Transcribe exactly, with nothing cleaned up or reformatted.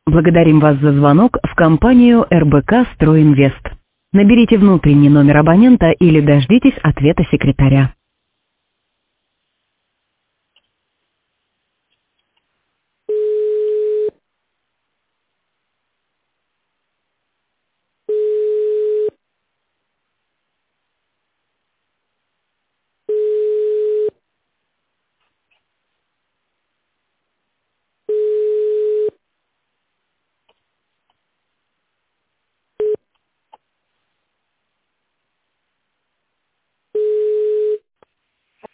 Благодарим вас за звонок в компанию эр бэ ка «Стройинвест». Наберите внутренний номер абонента или дождитесь ответа секретаря.